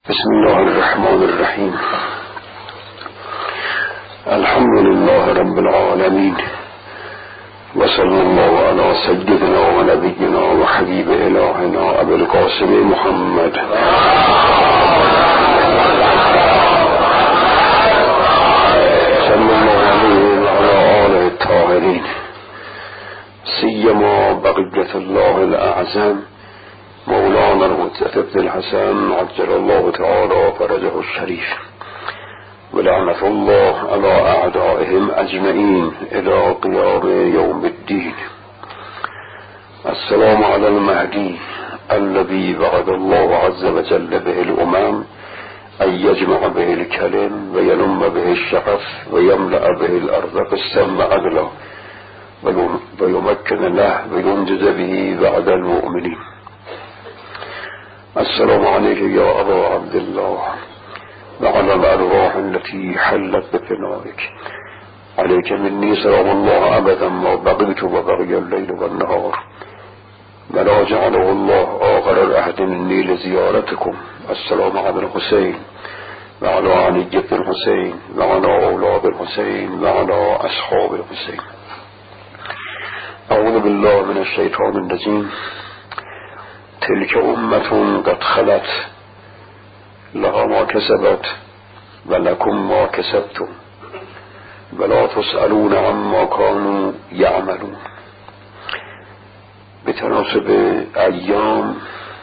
بسم الله الرحمن الرحیم. الحمد لله رب العالمین و صلی الله علی سیدنا و نبینا و حبیب الهنا ابی القاسم محمد صلی الله علیه و علی آله الطاهرین، سیما بقیة الله الاعظم مولانا المجدد ابن الحسن عجل الله تعالى فرجه الشريف، ولعنة الله على أعدائهم أجمعين إلى قيام يوم الدين. السلام على المهدي الذي وعد الله عز وجل به الأمم أن يجمع به الكلم ويلم به الشغف ويملأ به الأرض قسطا وعدلا ويمكن له وينجز به بعد المؤمنين. السلام عليك يا أبا عبد الله وعلى الأرواح التي حلت بفنائك، عليك مني سلام الله أبدا ما بقيت وبقي الليل والنهار، ولا جعله الله آخر العهد مني لزيارتكم. السلام على الحسين وعلى علي بن الحسين وعلى أولاد الحسين وعلى أصحاب الحسين. أعوذ بالله من الشيطان الرجيم. تلك أمة قد خلت لها ما كسبت ولكم ما كسبتم ولا تسألون عما كانوا يعملون. به تناسب ایام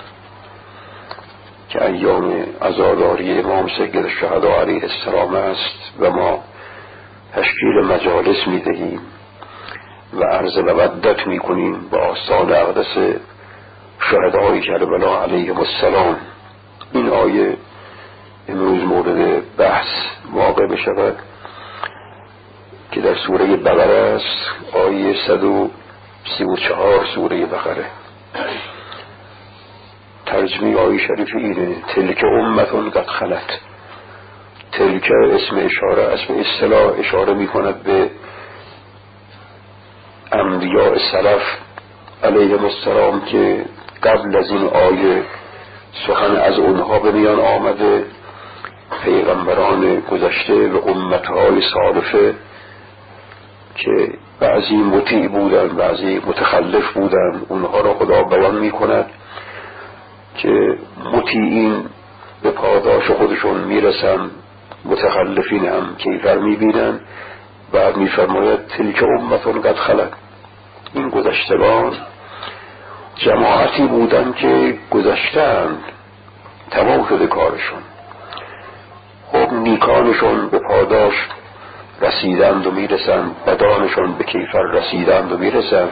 که ایام عزاداری امام سید الشهدا علیه السلام است و ما تشکیل مجالس می دهیم و عرض مودت می کنیم با آستان اقدس شهدای کربلا علیهم السلام، این آیه امروز مورد بحث واقع بشود که در سوره بقره است، آیه 134 سوره بقره. ترجمه آیه شریف اینه: تلک امتون قد خلت. تلک اسم اشاره، اسم اصطلاح اشاره می کند به انبیاء سلف علیهم السلام که قبل از این آیه سخن از اونها به میان آمده، پیغمبران گذشته و امتهای سالفه که بعضی مطیع بودن بعضی متخلف بودن. اونها را خدا بیان می کند که مطیعین به پاداش خودشون میرسن، متخلفین هم کیفر می بینن. بعد می فرماید تلک امتون قد خلت. این گذشتگان جماعتی بودن که گذشتند، تمام شده کارشون. خب نیکانشون به پاداش رسیدند و میرسند، بدانشون به کیفر رسیدند و میرسند.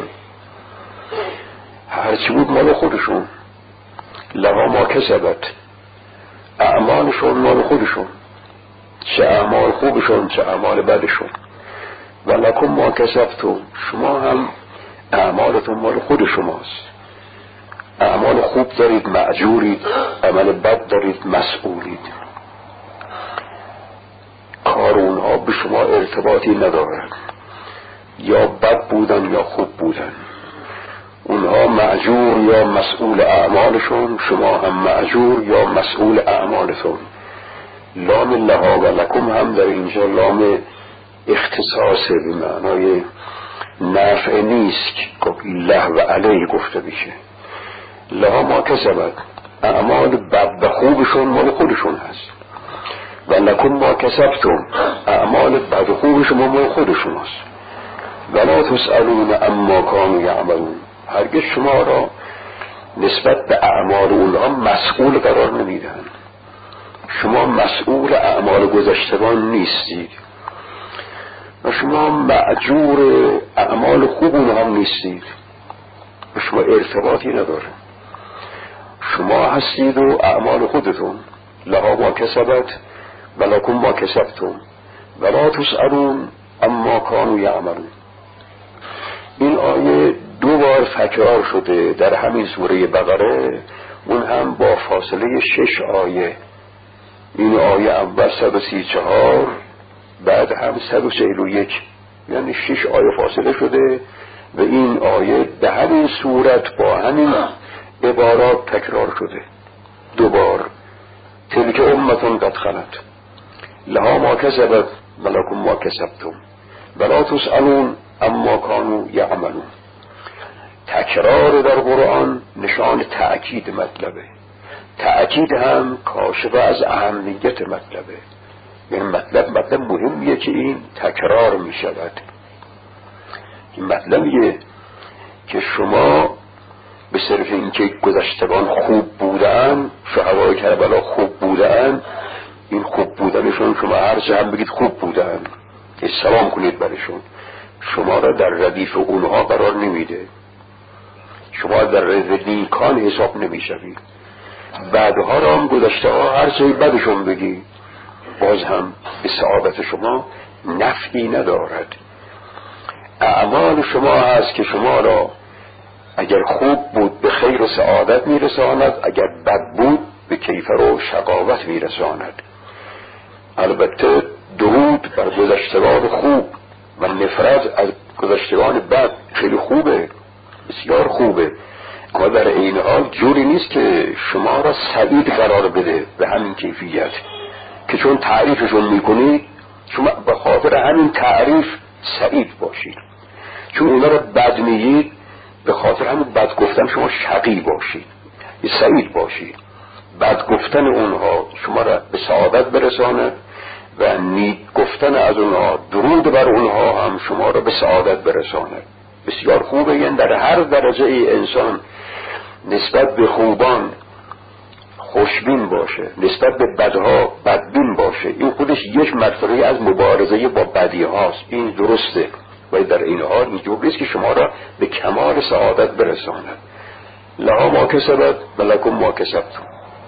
هرچی بود مال خودشون. لها ما کسبت، اعمالشون مال خودشون، چه اعمال خوبشون چه اعمال بدشون. و لکم ما کسبتم، شما هم اعمالتون مال خود شماست. اعمال خوب دارید مأجورید، عمل بد دارید مسئولید. کار اونها به شما ارتباطی ندارد، یا بد بودن یا خوب بودن. اونها مأجور یا مسئول اعمالشون، شما هم مأجور یا مسئول اعمالتون. لام لها و لکم هم در اینجا لام اختصاصه، به معنای نفع نیست که له و علیه گفته میشه. لها ما کسبت، اعمال بد و خوبشون مال خودشون هست. و لکم ما کسبتم، اعمال بد و خوب شما مال خود شماست. ولا تسألون عما كانوا يعملون، هرگز شما را نسبت به اعمال اونها مسئول قرار نمیدن. شما مسئول اعمال گذشتگان نیستید و شما مأجور اعمال خوب اونها هم نیستید و شما ارتباطی نداره. شما هستید و اعمال خودتون. لها ما کسبت و لکم ما کسبتم ولا تسألون اما كانوا یعملون. این آیه دو بار تکرار شده در همین سوره بقره، اون هم با فاصله 6 آیه. این آیه اول 134، بعد هم 141، یعنی 6 آیه فاصله شده و این آیه به همین صورت با همین عبارات تکرار شده. دوبار تلک امتون قد خلت لها ما کسبت ولکم ما کسبتم ولا تسألون اما کانوا یعملون. تکرار در قرآن نشان تأکید مطلبه. تأکید هم کاشف از اهمیت مطلبه. یعنی مطلب مهمیه که این تکرار می شود. این مطلبیه که شما به صرف اینکه گذشتگان خوب بودن، شهدای کربلا خوب بودن، این خوب بودنشون شما هر چه هم بگید خوب بودن، سلام کنید برشون، شما را در ردیف اونها قرار نمیده. شما در ردیف نیکان حساب نمیشوید. بعدها را هم گذشته ها هر چه بدشون بگی باز هم به سعادت شما نفعی ندارد. اعمال شما هست که شما را اگر خوب بود به خیر و سعادت میرساند، اگر بد بود به کیفر و شقاوت میرساند. البته درود بر گذشتگان خوب و نفرت از گذشتگان بد خیلی خوبه، بسیار خوبه، اما در این حال جوری نیست که شما را سعید قرار بده به همین کیفیت که چون تعریفشون میکنید شما به خاطر همین تعریف سعید باشید. چون اونا را بد میگید به خاطر همین بد گفتن شما شقی باشید، سعید باشید. بد گفتن اونها شما را به سعادت برساند و نیک گفتن از اونها، درود بر اونها هم شما را به سعادت برساند. بسیار خوبه. یعنی در هر درجه ای انسان نسبت به خوبان خوشبین باشه، نسبت به بدها بدبین باشه. این خودش یک مرتبه از مبارزه با بدی هاست. این درسته، ولی در این حال اینجور نیست که شما را به کمال سعادت برساند. لها ما کسبت ولکم ما کسبتم.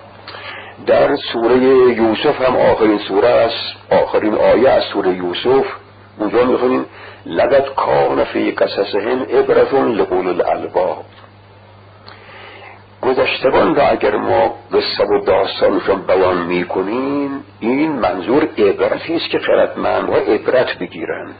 در سوره یوسف هم آخرین سوره است، آخرین آیه از سوره یوسف، اونجا میخونیم لقد کان فی قصصهم عبرة لأولی الالباب. گذشتگان را اگر ما قصه و داستانشان بیان میکنیم این منظور عبرتی است که خردمندها عبرت بگیرند،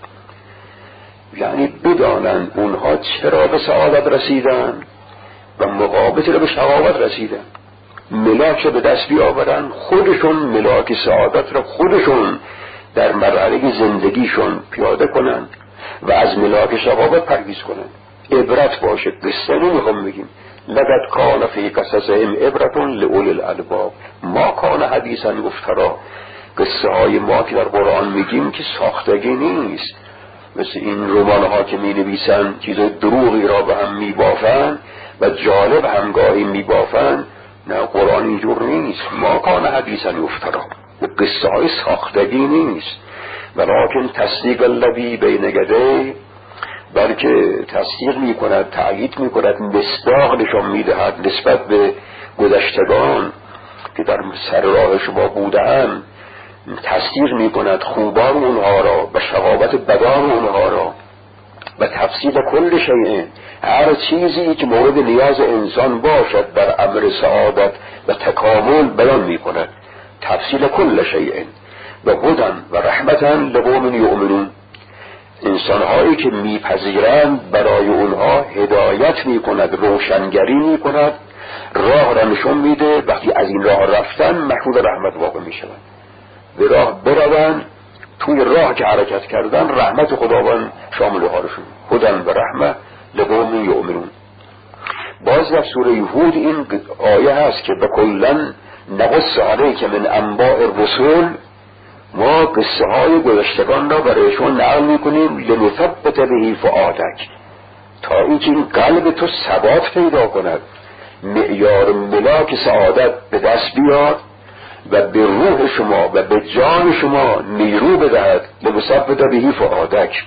یعنی بدانند اونها چرا به سعادت رسیدن و مقابل چرا به شقاوت رسیدن. ملاک به دست بیاورن، خودشون ملاک سعادت را خودشون در مرحله زندگیشون پیاده کنن و از ملاک شقاوت پرهیز کنن. عبرت باشه. قصه نمیخوام بگیم. لقد کان فی قصصهم عبرة لأولی الالباب. ما کان حدیثا یفتری. قصه های ما که در قرآن میگیم که ساختگی نیست، مثل این رمان ها که می نویسن چیزای دروغی را به هم می بافن و جالب همگاهی می بافن. نه، قرآن اینجور نیست. ما کان حدیثا یفتری. قصه های ساختگی نیست، ولکن تصدیق الذی بین یدیه، بلکه تصدیق می کند، تأیید می کند، مصداق نشان می دهد نسبت به گذشتگان که در سر راه شما بودند. تصدیق می کند خوبان اونها را و شقاوت بدان اونها را و تفصیل کل شیء، هر چیزی که مورد نیاز انسان باشد در امر سعادت و تکامل بیان می کند. تفصیل کل شیء و هدن و رحمتا لقوم یؤمنون. انسانهایی که میپذیرند برای اونها هدایت می کند، روشنگری می کند، راه را نشون میده. وقتی از این راه رفتن محمود رحمت واقع می شود. به راه بروند، توی راه که حرکت کردن رحمت خداوند شامل حالشون. هدن و رحمت لقوم یؤمنون. باز در سوره هود این آیه هست که بکلن نقص علیک من انباء الرسل. ما قصه های گذشتگان را برایشون نقل میکنیم لنثبت به فؤادک، تا اینکه این قلب تو ثبات پیدا کند، معیار ملاک سعادت به دست بیاد و به روح شما و به جان شما نیرو بدهد. لنثبت به فؤادک.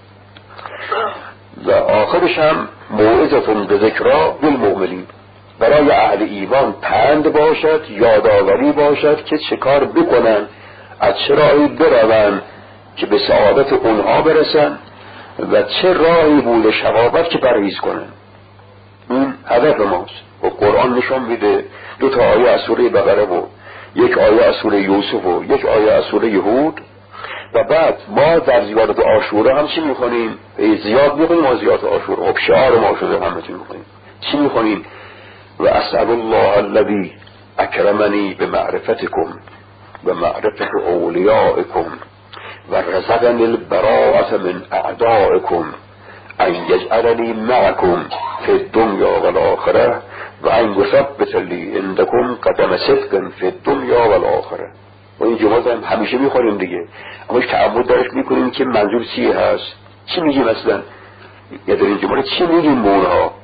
و آخرش هم موعظة بذکری للمؤمنین، برای اهل ایمان پند باشد، یادآوری باشد که چه کار بکنن، از چه راهی بروند که به سعادت اونها برسن و چه راهی بود شقاوت که پرهیز کنن. این هدف ماست و قرآن نشان میده. 2 آیه از سوره بقره و 1 آیه از سوره یوسف و 1 آیه از سوره هود. و بعد ما در زیارت عاشورا هم چی میخونیم؟ زیاد میخونیم ما زیارت عاشورا، خب شعار ما شده همه چی میخونیم. چی میخونیم؟ و اسأل الله الذی اکرمنی به معرفتکم و معرفت اولیائکم و رزقنی البراءة من اعدائکم ان یجعلنی معکم فی الدنیا و الاخره و ان یثبت لی عندکم قدم صدق فی الدنیا و الاخره. و این جملات هم همیشه میخوریم دیگه، اما هیچ تعمد درش میکنیم که منظور چی هست، چی میگیم اصلا، یا در این جمله چی میگیم به اونها؟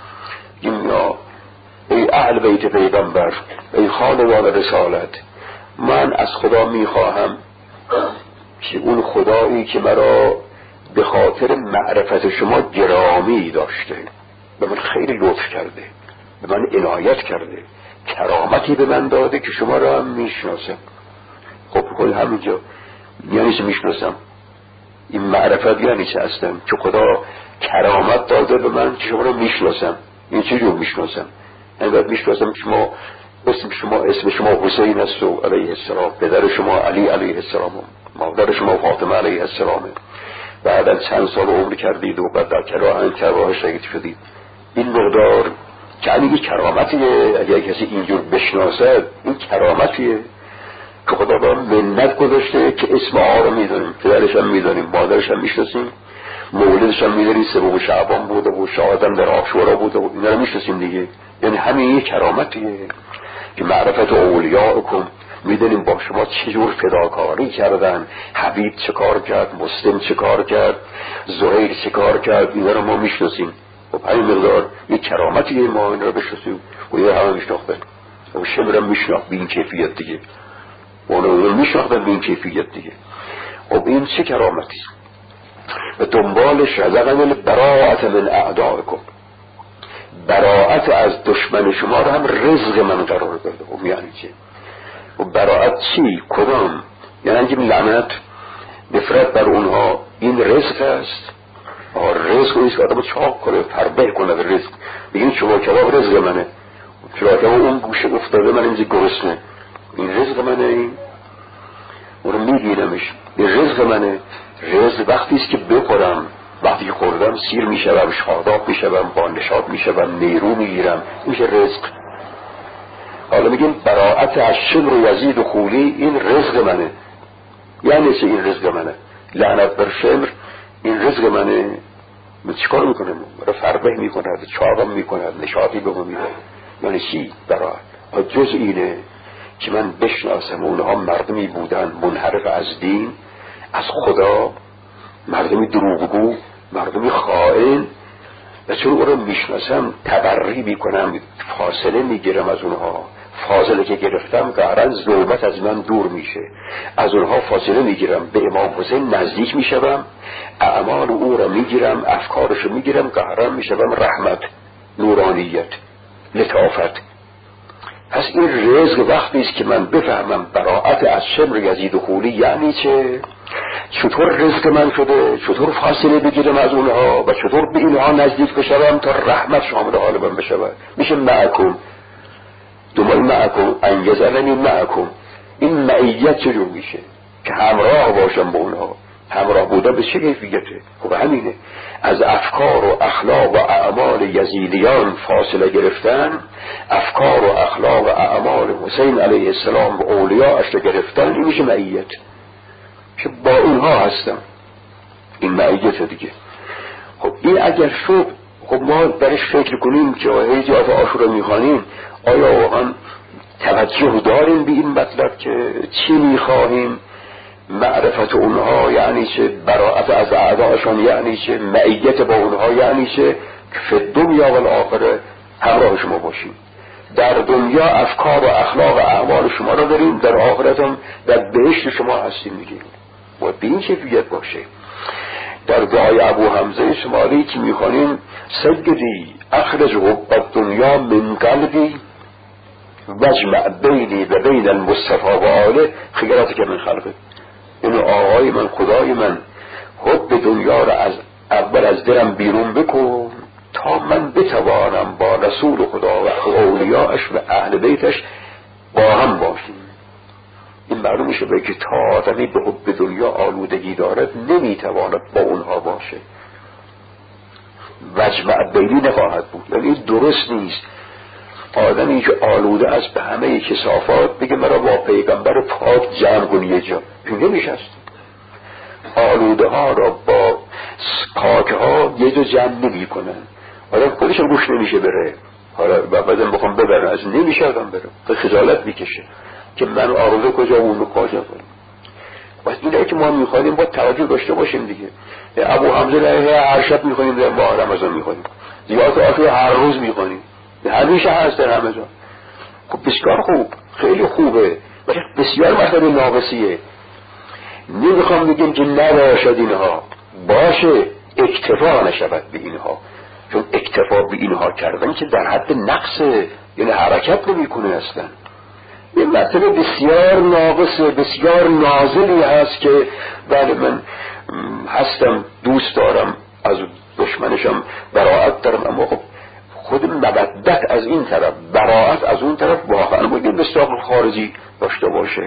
یا ای اهل بیت پیغمبر، ای خانوان رسالت، من از خدا میخواهم که اون خدایی که مرا به خاطر معرفت شما گرامی داشته، به من خیلی لطف کرده، به من عنایت کرده، کرامتی به من داده که شما را هم میشناسم. خب خود همینجا یعنی چه میشناسم؟ این معرفت یعنی چه هستم که خدا کرامت داده به من که شما را میشناسم. این چه جور میشناسم؟ انقدر میشناسم که اسم شما حسین است و علیه السلام، پدر شما علی علیه السلام، مادر شما فاطمه علیه السلام، بعد چند سال عمر کردید و بعد در کراه شهید شدید. این مقدار که این کرامتیه. اگر کسی اینجور بشناسد این کرامتیه که خدا با منت گذاشته که اسم آقا رو میدونیم، پدرش هم میدونیم، مادرش هم میشناسیم، مولدش هم میدونیم، سبب شعبان بوده و شهادم در عاشورا بوده و اینا رو میشناسیم دیگه. یعنی همین یک کرامتیه که معرفت اولیاءکم، میدونیم با شما چجور فداکاری کردن، حبیب چه کار کرد، مسلم چه کار کرد، زهیر چه کار کرد، اینا رو ما میشناسیم. خب همین مقدار یک کرامتیه ما اینا رو بشناسیم و یه همه میشناختن و شمرم میشناخت به این کیفیت دیگه، اونو میشناختن به این کیفیت دیگه. خب این چه کرامتی؟ و دنبالش رزقنی البراءة من اعدائکم، براءت از دشمن شما رو هم رزق من قرار داده. خب یعنی چه؟ و براءت چی؟ کدام؟ یعنی اینکه لعنت نفرت بر اونها این رزق است. رزق نیست که آدم چاق کنه، فربه کنه به رزق، بگیم شما کباب رزق منه، شما کباب اون گوشه افتاده من اینجا گرسنه، این رزق منه، این اونو میگیرمش، این رزق منه. رزق وقتی است که بخورم، وقتی که خوردم سیر میشوم، شاداب میشوم، با نشاط میشوم، نیرو میگیرم، میشه رزق. حالا میگیم براءت از شمر و یزید و خولی، این رزق منه. یعنی چه این رزق منه؟ لعنت بر شمر، این رزق منه. من چیکار میکنم؟ مرا فربه میکند، چاقم میکند، نشاطی به من میده. یعنی چی براءت؟ جز اینه که من بشناسم اونها مردمی بودن منحرف از دین، از خدا، مردمی دروغگو، مردمی خائن، و چون اون رو میشناسم تبری میکنم، فاصله میگیرم از اونها. فاصله که گرفتم قهرن ظلمت از من دور میشه، از اونها فاصله میگیرم، به امام حسین نزدیک میشم، اعمال او را میگیرم، افکارش رو میگیرم، قهرن میشم رحمت، نورانیت، لطافت. پس این رزق وقتی است که من بفهمم براءت از شمر یزید و خولی یعنی چه، چطور رزق من شده، چطور فاصله بگیرم از اونها و چطور به اینها نزدیک بشم تا رحمت شامل حال من بشه. میشه معکم، دوباره معکم، انگزلنی معکم. این معیت چجور میشه؟ که همراه باشم با اونها. همراه بودن به چه کیفیته؟ خب همینه، از افکار و اخلاق و اعمال یزیدیان فاصله گرفتن، افکار و اخلاق و اعمال حسین علیه السلام و اولیاءش گرفتن، این میشه معیت که با اونها هستم. این معیت دیگه. خب این اگر شد، خب ما درش فکر کنیم که هیجات عاشورا میخوانیم، آیا واقعا توجه داریم به این مطلب که چی میخواهیم؟ معرفت اونها یعنی چه؟ براءت از اعداشان یعنی چه؟ معیت با اونها یعنی چه؟ که فی الدنیا و الاخره همراه شما باشیم. در دنیا افکار و اخلاق و اعمال شما را داریم، در آخرت هم در بهشت شما هستیم میگیم. و به این کیفیت باشه. در دعای ابو حمزه شمالی که میخوانیم سجدی اخرج حب الدنیا من قلبی وجمع بینی و بین المصطفى و آله خیرات که من خلقه. اینو آقای من، خدای من، حب دنیا را از اول از دلم بیرون بکن تا من بتوانم با رسول خدا و اولیاءش و اهل بیتش با هم باشیم. این معلوم میشه به که تا آدمی به حب دنیا آلودگی دارد نمیتواند با اونها باشه. وجمع بینی نخواهد بود، یعنی درست نیست آدمی که آلوده از به همه کثافات بگه مرا با پیغمبر پاک جمع کنی یه جا، این نمیشست. آلوده ها را با پاک ها یه جا جمع نمی کنن. آدم خودش هم گوش نمیشه بره، حالا بعدم بخوام ببرن از نمیشه آدم بره، به خجالت میکشه که من آلوده کجا اون رو کجا کنم. بس اینایی که ما میخوانیم با توجه داشته باشیم دیگه. ابو حمزه هر شب میخوانیم، در ماه رمضان میخوانیم، زیاد آخر هر روز میخوانیم، همیشه هست در همه جا. خب بسیار خوب، خیلی خوبه، ولی بسیار مسئله ناقصیه. نمیخوام بگیم که نباشد اینها، باشه، اکتفا نشود به اینها، چون اکتفا به اینها کردن که در حد نقصه، یعنی حرکت نمیکنه اصلا. این مسئله بسیار ناقصه، بسیار نازلی هست که بله من هستم، دوست دارم، از دشمنشم براعت دارم، اما خب خود مودت از این طرف، براعت از اون طرف واقعا باید مصداق خارجی داشته باشه.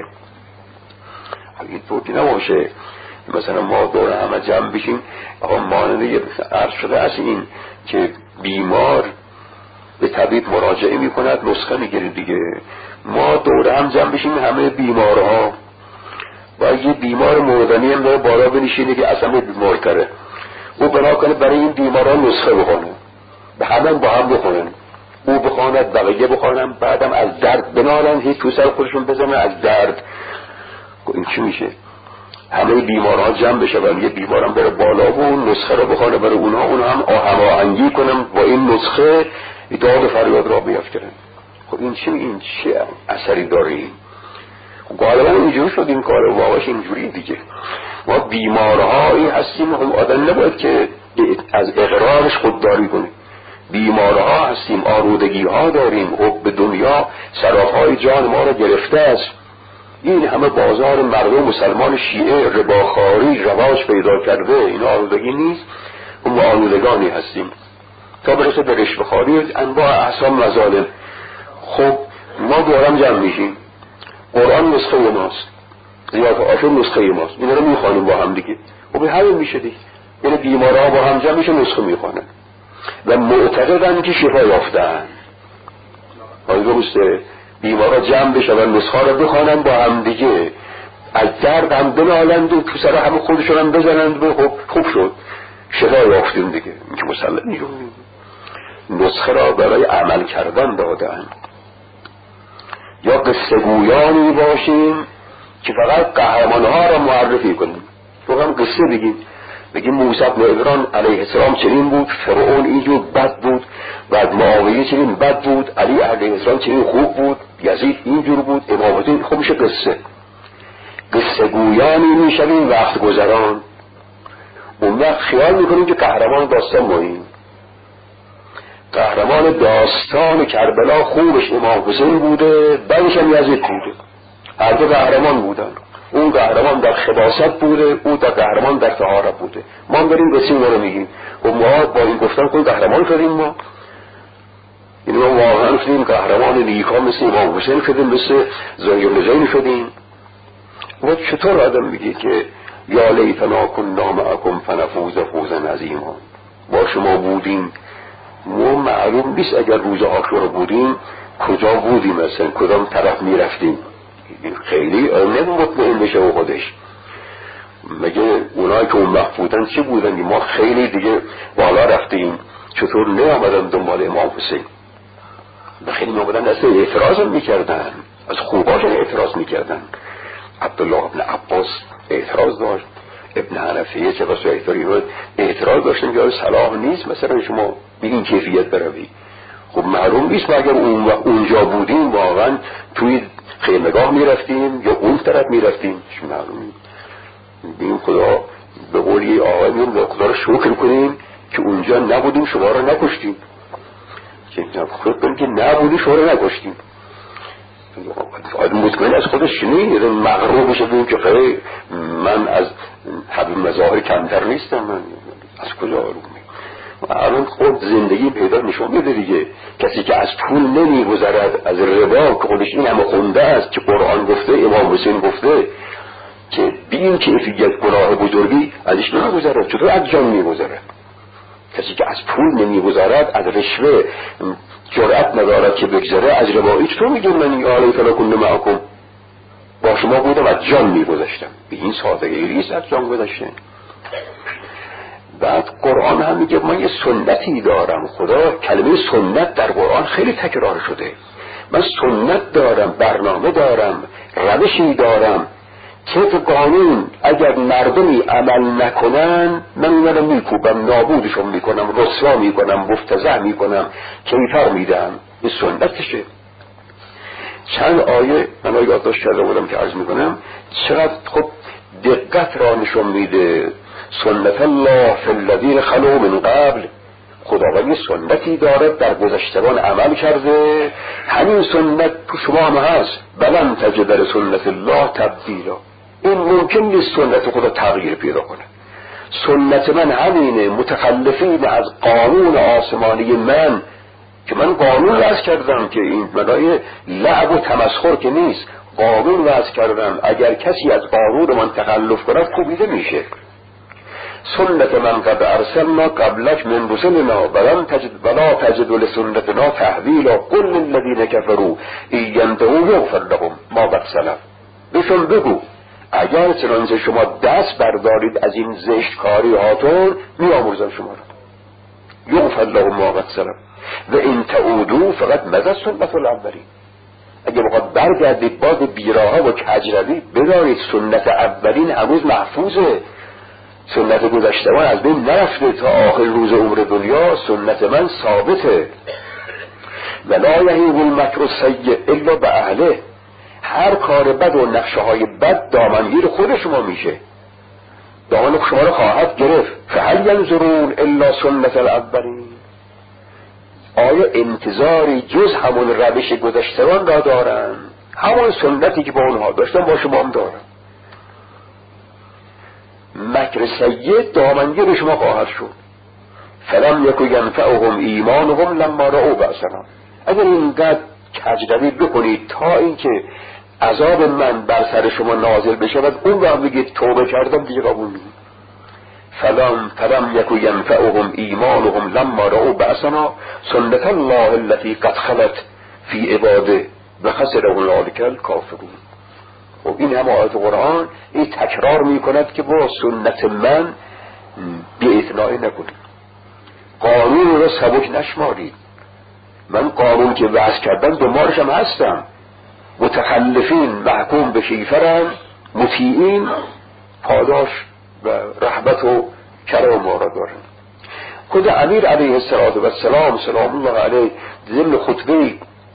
این طور که نباشه مثلا ما دور همه جمع بشیم، آقا ماننده عرض شده از این که بیمار به طبیب مراجعه می کند، نسخه می گیره دیگه. ما دور هم جمع بشیم همه بیمارها و یه بیمار مردنی هم داره بالا بنشینه که اصلا بیمار کرده، او بنا کنه برای این بیماران نسخه بخونه، به همه با هم بخونن، او بخواند بقیه بخونن، بعدم از درد بنالن، هیچ تو سر خودشون بزنن از درد. این چی میشه؟ همه بیمارها جمع بشه و یه بیمارم بره بالا و اون نسخه رو بخونه برای اونها هم هماهنگی کنم با این نسخه داد و فریاد را بیافکنن. خب این چه اثری داره؟ این غالبا اینجوری شد، این کار واقعش اینجوری دیگه. ما بیمارهایی هستیم، هم آدم نباید که از اقرارش خودداری کنیم. بیمارها هستیم، آلودگی ها داریم، به دنیا سرافهای جان ما را گرفته است. این همه بازار مردم مسلمان شیعه رباخواری رواج پیدا کرده، این آلودگی نیست؟ ما آلودگانی هستیم تا برسه به رشوه‌خواری، انواع احسان مظالم. خب ما دورم جمع میشیم، قرآن نسخه ماست، زیاد آشور نسخه ماست، اینا رو میخوانیم با هم دیگه. خب همین میشه دیگه، یعنی بیمارها با هم جمع میشه نسخه میخوانن و معتقدن که شفا یافتن. حالا درسته بیمارها جمع بشن نسخه رو بخوانن با هم دیگه، از درد هم بنالند و تو سر هم خودشون هم بزنند و خب خوب شد، شفا یافتیم دیگه. این که مسلم نیست، نسخه را برای عمل کردن دادن. یا قصه گویانی باشیم که فقط قهرمانها را معرفی کنیم، تو هم قصه بگیم موسی بن عمران علیه السلام چنین بود، فرعون اینجور بد بود، و معاویه چنین بد بود، علی علیه السلام چنین خوب بود، یزید اینجور بود، امام حسین. خب میشه قصه گویانی میشویم وقت گذران. اون وقت خیال میکنیم که قهرمان داستان ماییم. قهرمان داستان کربلا خوبش امام حسین بوده، بعدش هم یزید بوده، هر دو قهرمان بودن. اون قهرمان در خباثت بوده، او در قهرمان در طهارت بوده. ما بریم قصه رو میگیم و ما با این گفتن کن قهرمان شدیم. ما یعنی ما واقعا شدیم قهرمان نیکا، مثل امام حسین شدیم، مثل ذوالجلالین شدیم. و چطور آدم میگه که یا لیتنا کنا معکم فنفوز فوزا عظیما، با شما بودیم. ما معلوم نیست اگر روز آخر بودیم کجا بودیم، مثلا کدام طرف میرفتیم. خیلی نمطمئن بشه و خودش مگه اونایی که اون وقت بودن چه بودن؟ ما خیلی دیگه بالا رفتیم، چطور نیامدن دنبال امام حسین؟ خیلی نامدن اصلا اعتراض میکردن، از خوباشون اعتراض میکردن. عبدالله ابن عباس اعتراض داشت، ابن حنفیه چه بسا اعتراض داشتن که صلاح نیست مثلا شما به این کیفیت بروی. خب معلوم نیست ما اگر اونجا بودیم واقعا توی خیمگاه میرفتیم یا اون طرف میرفتیم، معلوم نیست. بیم خدا به قولی آقای میون به خدا رو شکر کنیم که اونجا نبودیم، شما رو نکشتیم، که خود کنیم که نبودی شما رو نکشتیم. آدم مطمئن از خودش نیست، مغرور بشه بیم که خیلی من از حبیب مظاهر کمتر نیستم، من از کجا آروم الان خود زندگی پیدا نشون میده دیگه. کسی که از پول نمیگذرد، از ربا که خودش این همه خونده است که قرآن گفته، امام حسین گفته که بین کیفیت گناه بزرگی ازش نمیگذرد، چطور از جان میگذرد؟ کسی که از پول نمیگذرد، از رشوه جرأت ندارد که بگذره از روایی تو میگه من آلی فلکن معکم، با شما بودم از جان میگذاشتم. به این سادگی نیست از جان گذاشتن. بعد قرآن هم میگه من یه سنتی دارم. خدا کلمه سنت در قرآن خیلی تکرار شده. من سنت دارم، برنامه دارم، روشی دارم که قانون اگر مردمی عمل نکنن من اونو میکوبم، نابودشون میکنم، رسوا میکنم، مفتضح میکنم، کیفر میدم. این سنتشه. چند آیه من یادداشت کرده بودم که عرض میکنم چقدر خب دقت را نشون میده. سنت الله فی الذین خلو من قبل، خداوند سنتی دارد در گذشتگان عمل کرده، همین سنت تو شما هم هست. بلن تجد لسنت الله تبدیلا. این ممکن نیست سنت خدا تغییر پیدا کنه. سنت من همینه. متخلفین از قانون آسمانی من که من قانون وضع کردم که این منای لعب و تمسخر که نیست، قانون وضع کردم اگر کسی از قانون من تخلف کند کوبیده میشه. سنت من قد ارسلنا قبلک من رسلنا ولا تجد لسنتنا تحویلا قل للذین کفروا ان ینتهوا یغفر لهم ما قد سلف. بهشون بگو اگر چنانچه شما دست بردارید از این زشت کاری هاتون میآمرزم شما را، یغفر لهم ما قد سلف و ان تعودوا فقط مضت سنت الاولین. اگه بخواد برگردید باز بیراها و کجروی، بدانید سنت اولین هنوز محفوظه. سنت گذشتگان از بین نرفته. تا آخر روز عمر دنیا سنت من ثابته. ولا یحیق المکر السیء الا باهله. هر کار بد و نقشه های بد دامنگیر خود شما میشه، دامن شما رو خواهد گرفت. فهل ینظرون الا سنت الاولین. آیا انتظاری جز همون روش گذشتگان را دارن؟ همون سنتی که با اونها داشتن با شما هم دارن. مکر سیء دامنگیر شما خواهد شد. فلم یک ینفعهم ایمانهم لما رأوا بأسنا. اگر اینقدر کجروی بکنید تا اینکه عذاب من بر سر شما نازل بشه و اون رو هم بگید توبه کردم دیگه قبول می‌کنم. فلم یک ینفعهم ایمانهم لما رأوا بأسنا سنت الله التي قد خلت فی عباده و خسر هنالک الکافرون. و این هم آیت قرآن این تکرار میکند که با سنت من بی‌اعتنایی نکنید، قانون رو سبک نشمارید. من قانون که وضع کردم دنبالش هم هستم. متخلفین محکوم به کیفرن، مطیعین پاداش و رحمت و کرم ما را دارن. خود امیر علیه السلام سلام الله علیه ضمن خطبه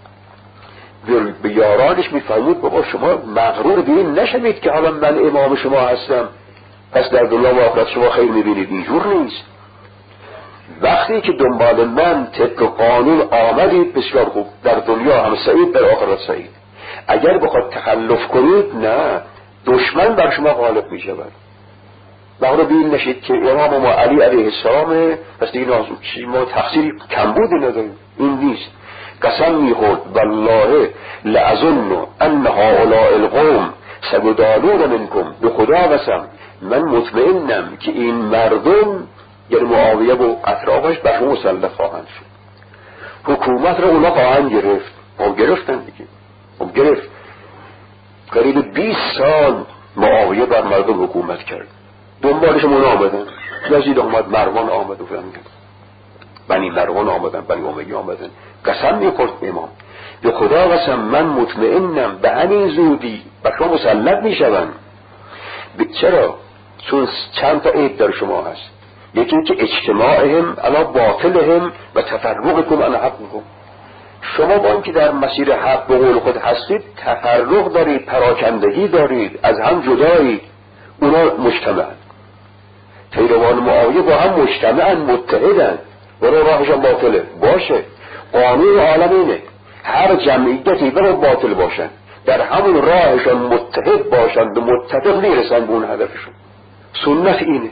به یارانش میفرمود بابا شما مغرور بین نشوید که حالا من امام شما هستم پس در دنیا و آخرت شما خیر میبینید. اینجور نیست. وقتی که دنبال من طبق قانون آمدید بسیار خوب، در دنیا هم سعید در آخرت سعید. اگر بخواد تخلف کنید نه، دشمن بر شما غالب میشود. مغرور بین نشید که امام ما علی علیه السلام پس دیگه ما تقصیری کمبودی نداریم. این نیست. قسم میخورد والله لأظن ان هؤلاء القوم سیضالون منکم. به خدا قسم من مطمئنم که این مردم یعنی معاویه و اطرافش بر شما مسلط خواهند شد. حکومت را اونا خواهند گرفت. هم گرفتن دیگه. هم گرفت. قریب 20 سال معاویه بر مردم حکومت کرد. دنبالش اونا آمدن. یزید آمد، مروان آمد و فهمیدن. بنی مروان آمدن، بنی امیه آمدن. قسم میخورد امام به خدا قسم من مطمئنم به همین زودی بر شما مسلط میشوند. چرا؟ چون چند تا عیب در شما هست. یکی که اجتماعهم علی باطلهم و تفرقکم عن حقکم. شما با اینکه در مسیر حق به قول خود هستید تفرق دارید، پراکندگی دارید، از هم جدایید. اونا مجتمعن. پیروان معاویه با هم مجتمعن، متحدن. برای راهشان باطله باشه. قانون عالم اینه هر جمعیتی برای باطل باشن در همون راهشان متحد باشند و متفق میرسن به اون هدفشون. سنت اینه.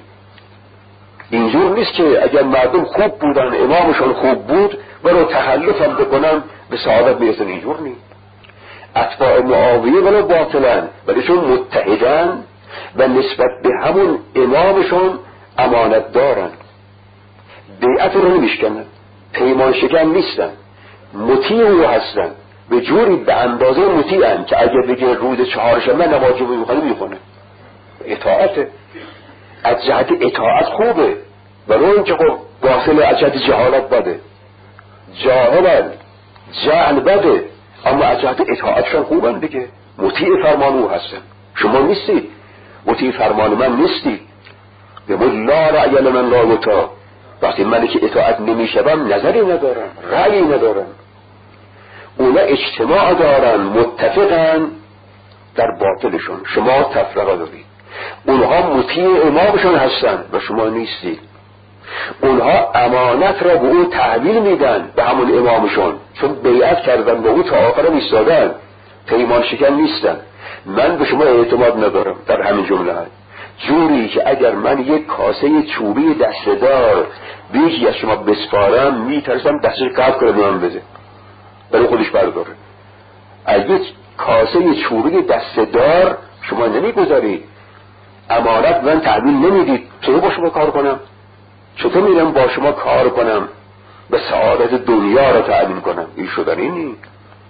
اینجور نیست که اگر مردم خوب بودن امامشان خوب بود برای تخلف هم بکنن به سعادت میرسن. اینجور نیست. اتباع معاویه ولی باطلن ولی چون متحدن و نسبت به همون امامشون امانت دارن، بیعت رو نمیشکنن، پیمان شکن نیستن، مطیع او هستن، به جوری به اندازه مطیعن که اگر بگه روز چهارشنبه نماز جمعه میخونه اطاعته. از جهت اطاعت خوبه، ولی اینکه خب واصل از جهت جهالت بده، جاهلن، جهل بده، اما از جهت اطاعتشان خوبن دیگه. مطیع فرمان او هستن. شما نیستید مطیع فرمان من نیستید. بقول لا رأی لمن لا یطاع. وقتی من که اطاعت نمیشم نظری ندارم، رأیی ندارم. اونا اجتماع دارن، متفقن در باطلشون، شما تفرقه دارید. اونها مطیع امامشون هستن و شما نیستید. اونها امانت را به اون تحویل میدن، به همون امامشون، چون بیعت کردن به اون تا آخر ایستادن، پیمان شکن نیستن. من به شما اعتماد ندارم در همین جمله هست. جوری که اگر من یک کاسه چوبی دسته‌دار به یکی از شما بسپارم، میترسم دستش قطع کنه به من بده، برای خودش برداره. اگه کاسه چوبی دسته‌دار شما نمیگذارید، امانت من تحویل نمیدید، چطور با شما کار کنم؟ چطور میرم با شما کار کنم به سعادت دنیا را تأمین کنم؟ این شدنی نیست.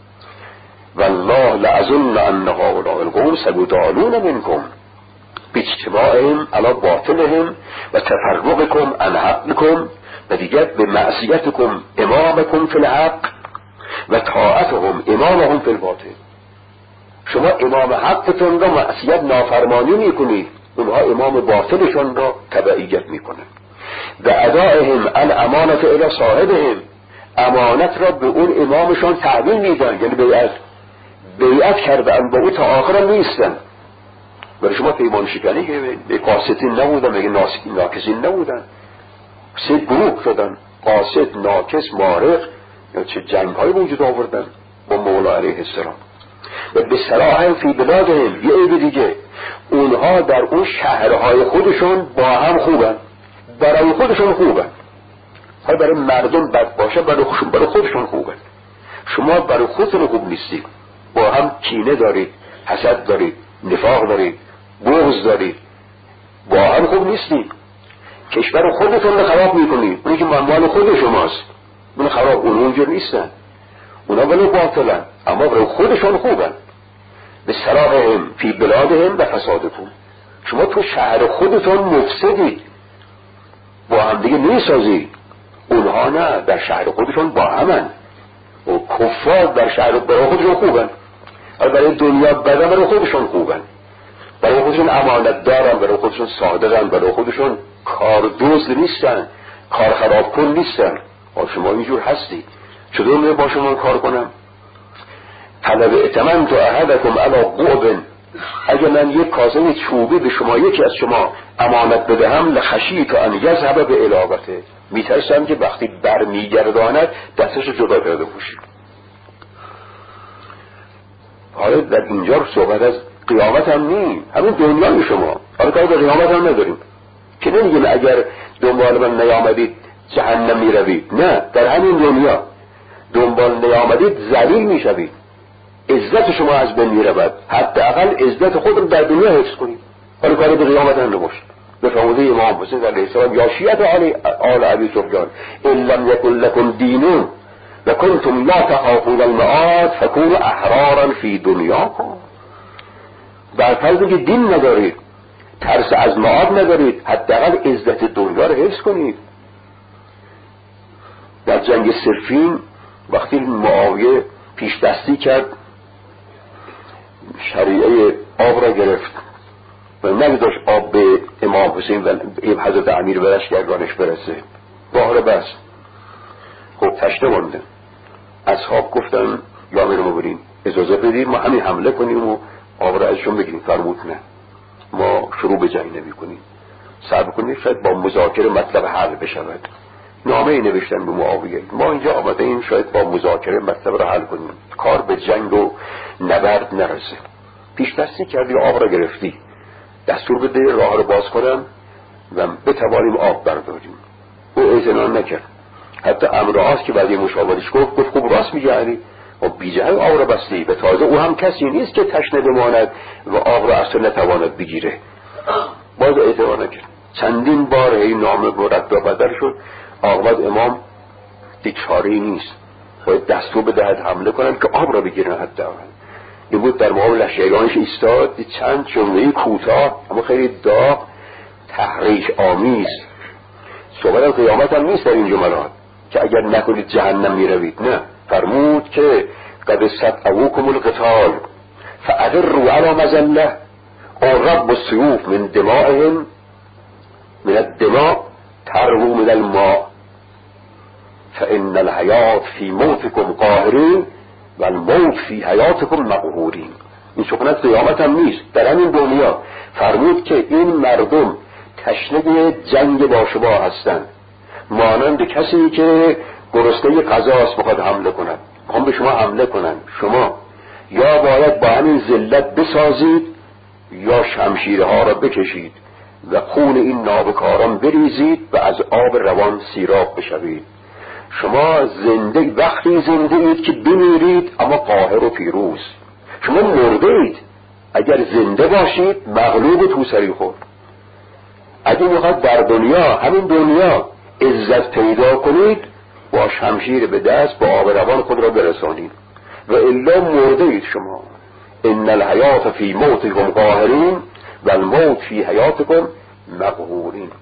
والله لأظن ان هؤلاء القوم سيضالون منكم باجتماعهم على باطلهم و تفرقكم عن حقكم و دیگر به معصیتكم امامكم في الحق و طاعتهم امامهم في الباطل. شما امام حقتون را معصیت نافرمانی میکنید، اونها امام باطلشون را تبعیت میکنن. و ادائهم الامانت الی صاحبهم، امانت را به اون امامشان تحویل میدن، یعنی بیعت کردن با او تا آخر نیستن. برای شما پیمان شکنی که به قاسطین نبودن، مگه ناکسین نبودن؟ 3 گروه شدن، قاسط، ناکس، مارق. یا چه جنگ های وجود آوردن با مولا علیه السلام. و به صلاح فی بلادهم، یه عیب دیگه، اونها در اون شهرهای خودشون با هم خوبن، برای خودشون خوبن. های برای مردم بد باشه، برای خودشون خوبن. شما برای خودتون خوب نیستید، با هم کینه دارید، حسد دارید، نفاق دارید، بغض دارید، با هم خوب نیستید. کشور خودتون رو خراب میکنید. اونی که مال خود شماست اون خراب، اونجور نیستن. اونا ولی باطلن اما برای خودشون خوبن. به صلاحهم فی بلادهم و فسادکم. شما تو شهر خودتون مفسدید، با هم دیگه نیسازید. اونها نه، در شهر خودشون با همن و کفار در شهر برای خودشون خوبن، برای دنیا بدن، برای خودشون خوبن، برای خودشون امانت دارن، برای خودشون صادقن، برای خودشون کار دزد نیستن، کار خراب کن نیستن. شما اینجور هستی، چطور میره با شما کار کنم؟ طلب اتمنت احدکم علی قعب، اگه من یک کاسه چوبی به شما یکی از شما امانت بدهم، لخشیت ان یذهب به علاقته، میترسم که وقتی برمیگرداند دستش جدا کرده باشی. حالا در اینجا صحبت از قیامت هم نیم، همین دنیای شما. حالا کاری به قیامت هم نداریم که نمیگیم اگر دنبال من نیامدید جهنم میروید. نه، در همین دنیا دنبال نیامدید ذلیل میشوید، عزت شما از بین میرود. حداقل عزت خود رو در دنیا حفظ کنید. حالا کاری به قیامت هم نباشه. به فرموده امام حسین علیه السلام، یا شیعت آل ابی سفیان ان لم یکن لکم دینون و کنتم لا تخافون المعاد فکونوا احرارا فی دنیاکم. در فرضی که دین ندارید، ترس از معاد ندارید، حداقل عزت دنیا رو حفظ کنید. در جنگ صفین وقتی معاویه پیش دستی کرد، شریعه آب را گرفت و نگذاشت آب به امام حسین و حضرت امیر و لشکرگانش برسه، راه را بست. خب تشنه ماندن. اصحاب گفتن یا امیر المؤمنین اجازه بدید ما همین حمله کنیم و آب را ازشون بگیریم. فرمود نه، ما شروع به جنگ نمی کنیم، صبر کنید شاید با مذاکره مطلب حل بشود. نامه ای نوشتن به معاویه، ما اینجا آمده ایم شاید با مذاکره مطلب را حل کنیم، کار به جنگ و نبرد نرسه. پیش دستی کردی، آب را گرفتی، دستور بده راه رو باز کنم و بتوانیم آب برداریم. او اعتنا نکرد. حتی امرهاست که بعد مشاورش گفت خوب راست میگه علی، و بیجهل آب را بستی، به تازه او هم کسی نیست که تشنه بماند و آب را اصلا نتواند بگیره. باز اعتنا نکرد. چندین بار این نامه رد و بدل شد. عاقبت امام دیگه چاره‌ای نیست، باید دستور بدهد حمله کنن که آب را بگیرن. حتی این بود در مقابل لشکریانش ایستاد، چند جمله کوتاه اما خیلی داغ تحریک آمیز. صحبت از قیامت هم نیست در این جملات که اگر نکنید جهنم میروید، نه، فرمود که قد استدعوکم القتال فاقروا علی مذله او رب السیوف من دمائهم من الدماء تروا من الماء فان الحیات فی موتکم قاهرین و الموت فی حیاتکم مقهورین. این سخن قیامت هم نیست، در همین دنیا فرمود که این مردم تشنه جنگ با شما هستند، مانند کسی که گرسنه غذاست بخواد حمله کند، هم به شما حمله کنن، شما یا باید با همین ذلت بسازید یا شمشیرها را بکشید و خون این نابکاران بریزید و از آب روان سیراب بشوید. شما زنده وقتی زنده اید که بمیرید اما قاهر و پیروز. شما مرده اید، اگر زنده باشید مغلوب توسری خورد. اگه میخواد در دنیا، همین دنیا عزت پیدا کنید، با شمشیر به دست با آب روان خود را برسانید و الا مرده اید شما. ان الحیات فی موتکم قاهرین و الموت فی حیاتکم مقهورین.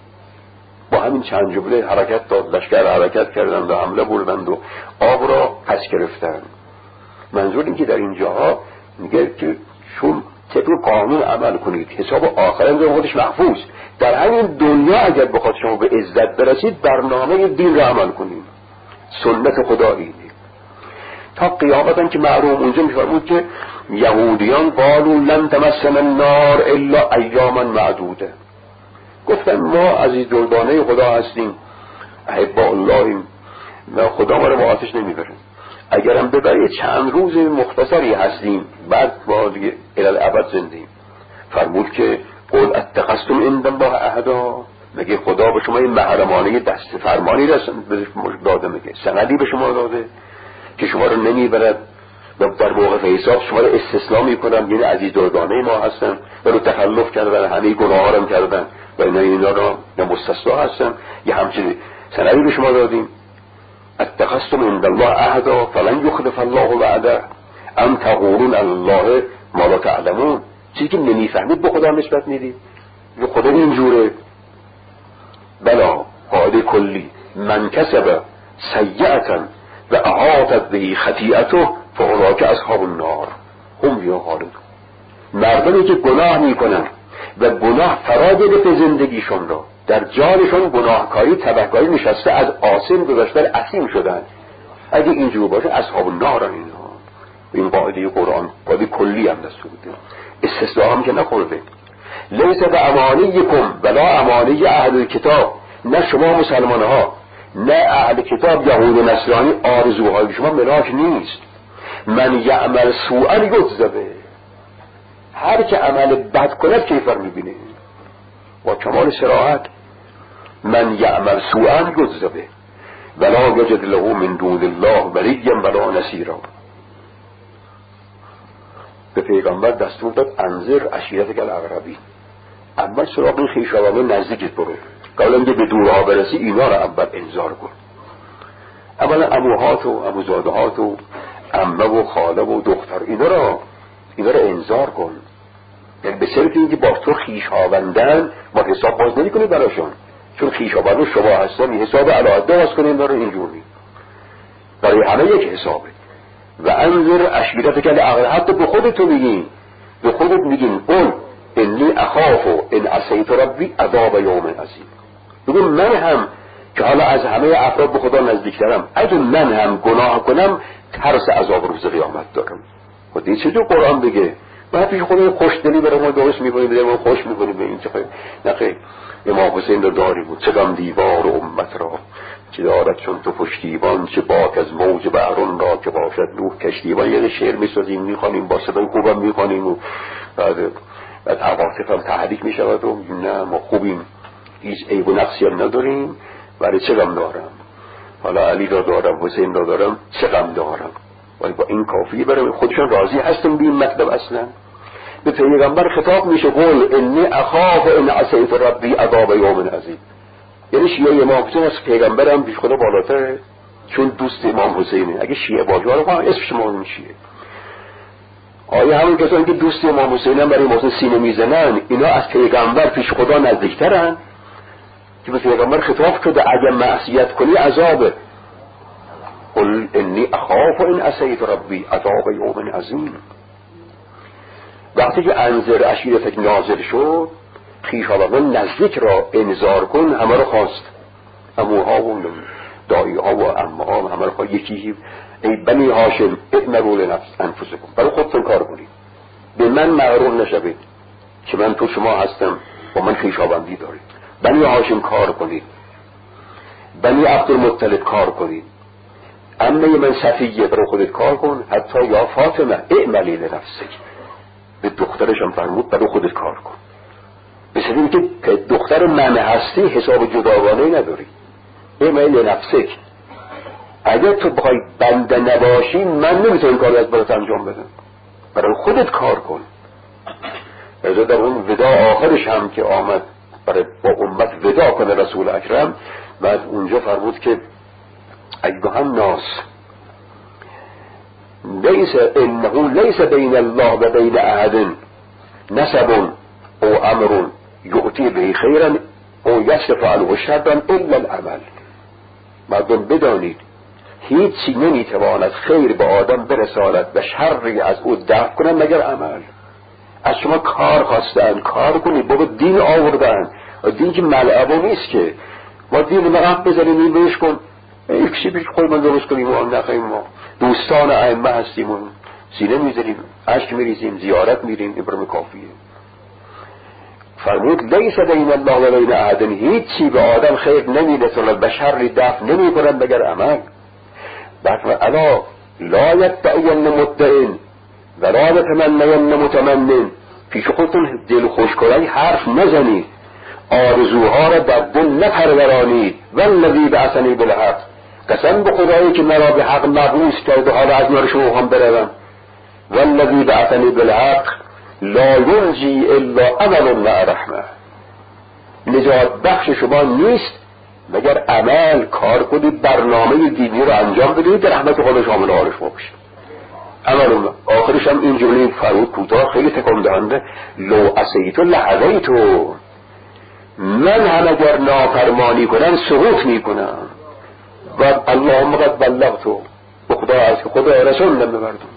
با همین چند جمله حرکت داد، لشکر حرکت کردند و حمله بردند و آب را پس گرفتند. منظور این که در اینجاها میگه که چون طبق قانون عمل کنید، حساب آخرت در خودش محفوظ. در همین دنیا اگر بخواد شما به عزت برسید، برنامه دین را عمل کنید، سنت خدا اینه تا قیامت هم که معلوم. اونجا میفرمود که یهودیان قالوا لن تمسنا النار الا ایاما معدوده، گفتن ما عزیز دردانه خدا هستیم، احباء اللهیم، خدا ما رو با آتش نمیبره، اگرم ببره چند روز مختصری هستیم، بعد ما دیگه الالعبد زندیم. فرمود که قل اتخذتم عند الله عهدا، مگه خدا به شما این محرمانه دست فرمانی داده، میگه سندی به شما داده که شما رو نمیبرد و در موقف حساب شما رو استثناء میکنن، یعنی عزیز دردانه ما هستن و رو تخلف کردن، همه گناه ها رو کردن و اینا رو مستثنا هستن، یه همچین سندی به شما دادیم. اتخذتم عند الله عهدا فلن یخلف الله وعده ام تقولون علی الله ما لا تعلمون. چیزی که نمیفهمید به خدا نسبت میدید، به خدا اینجوره. بلا قاعده کلی من کسب سیئتا و احاطت به خطیئته فاولئک اصحاب النار هم فیها خالدون. مردمی که گناه میکنن و گناه فرا گرفته زندگیشون را، در جانشون گناهکاری تبهکاری نشسته، از آسیم گذاشتن اسیم شدن، اگه اینجور باشه اصحاب النار اینها. این قاعده قرآن قاعده کلی هم دستور بوده، استثناء هم که نخورده. لیس بامانیکم ولا امانی اهل کتاب، نه شما مسلمان ها نه اهل کتاب یهود و نصرانی آرزوهای شما ملاک نیست. من یعمل سوءا یجزا به، هر که عمل بد کند کیفر میبینه با کمال صراحت. من یعمل سوءا یجزا به ولا یجد له من دون الله ولیا ولا نصیرا. به پیغمبر دستور داد انذر عشیرتک الاقربین، اول سراغ این خویشاوندان نزدیکت برو، قبل اینکه به دورها برسی اینا را اول انذار کن. اولا عموهات و عموزادهات و عمه و خاله و دختر اینا را انذار کن، یعنی به صرف اینکه با تو خویشاوندن با حساب باز نمی کنی براشون، چون خویشاوندان شما هستن حساب علاده باز کنی، اینا را اینجوری برای همه یک حسابه. و انذر عشیرتک الاقربین، حتی به خودت میگین، به خودت میگین قل انی اخاف ان عصیت ربی عذاب یوم عظیم. بگو من هم که حالا از همه افراد به خدا نزدیکترم، اگه من هم گناه کنم ترس عذاب روز قیامت دارم. خودی چجور قرآن بگه؟ ما پیش خودمون خوشدلی برای ما درست میکنیم، برای ما خوش میکنیم به این چه خیلی نخیر. امام حسین رو داری بود چه غم دیوار امت را، چه دارد چون تو پشتیبان، چه باک از موج بحرون را که باشد نوح کشتیبان. یه شعر میسازیم میخوانیم، با صدای خوبم میخوانیم و بعد عواطف هم تحریک میشود و نه ما خوبیم، هیچ عیب و نقصی هم نداریم، ولی چه غم دارم، حالا علی را دارم حسین را دارم چه غم دارم، ولی با این کافیه برای خودشون راضی هستم به این مطلب. اصلا به پیغمبر خطاب میشه قول انی اخاف ان عصیت ربی عذاب یوم عظیم، یعنی شیعه امام حسین از پیغمبر هم پیش خدا بالاتره. چون دوست امام حسینه. اگه شیعه باشه رو کنم اسمش معلوم شیعه. آیا همون کسانی که دوست امام حسین هم برای محسن سینه میزنن اینا از پیغمبر پیش خدا نزدیکترن؟ که به پیغمبر خطاب شده اگه معصیت کنی عذابه. قل انی اخاف ان عصیت ربی عذاب یوم عظیم. وقتی که انذر عشیرتک نازل شد خویشاوندان نزدیک را انذار کن همه رو خواست، عموها و دایی ها و عموها و همه رو خواست. یکی ای بنی هاشم اعملوا لنفس انفسکم، برای خودتون کار کنید، به من مغرور نشوید که من تو شما هستم و من خویشاوندی دارید. بنی هاشم کار کنید، بنی عبدالمطلب کار کنید، عمه من صفیه برای خودت کار کن، حتی یا فاطمه اعملی لنفسک، به دخترش هم فرمود برای خودت کار کن. مثل این که دختر من هستی حساب جداگانه نداری، اعملی لنفسک. اگر تو بخوای بنده نباشی من نمیتونم کار از برات انجام بدم، برای خودت کار کن. از در اون ودا آخرش هم که آمد برای با امت ودا کنه رسول اکرم، بعد اونجا فرمود که ایها الناس لیس بین الله و بین احد نسب او امر یؤتی به خیرا او یصرف عنه شرا الا العمل. مردم بدانید هیچی نمیتواند خیر به آدم برساند و شری از او دفع کنند مگر عمل. از شما کار خواستن، کار کنید. بابا دین آوردن، دین که ملعبه نیست که ما دین مقف بزنیم این بهش کن یک چی بیش خود من درست کنیم و نخواهیم. ما دوستان ائمه هستیم و سینه میزنیم، عشق میریزیم، زیارت میریم، این برام کافیه. فرمود لیس بین الله و بین احد، هیچی به آدم خیر نمیرساند و شری دفع نمیکنند مگر عمل. بعد الا لا یدعین مدعین و لا یتمنین متمنین، پیش خودتون دل خوش کنی حرف نزنید، آرزوها را در دل نپرورانید. والذی بعثنی بالحق، قسم به خدایی که مرا به حق مبعوث کرد و حالا از نار شما هم بروم. والذی بعثنی بالحق لا ینجی الا عمل مع رحمه، نجات بخش شما نیست مگر عمل، کار کنید، برنامه دینی رو انجام بدید، رحمت خدا شامل حال شما بشه. عمل. آخرش هم این جمله فرمود کوتاه خیلی تکان دهنده، لو عصیت لهویت، من هم اگر نافرمانی کنم سقوط میکنم و اللهم قد بلغت، به خدا از خدا رسوندم به مردم.